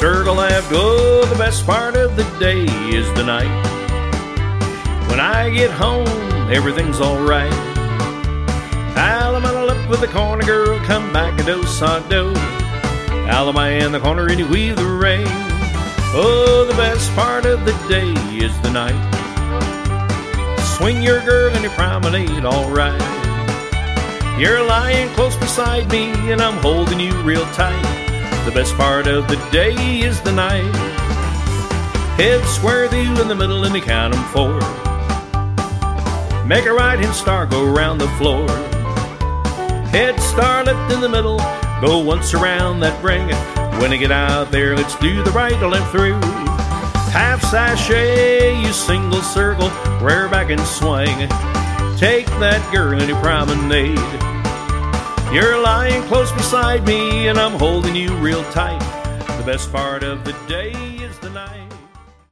circle left. Oh, the best part of the day is the night. When I get home, everything's alright. Alabama up with the corner girl, come back a dose hot dough. Alabama in the corner and you weave the rain. Oh, the best part of the day is the night. Swing your girl and you promenade alright. You're lying close beside me and I'm holding you real tight. The best part of the day is the night. Head square with you in the middle and you count 'em 4. Make a right-hand star go around the floor. Head star left in the middle, go once around that ring. When you get out there, let's do the right left through. Half sashay, you single circle, rear back and swing. Take that girl and you promenade. You're lying close beside me and I'm holding you real tight. The best part of the day is the night.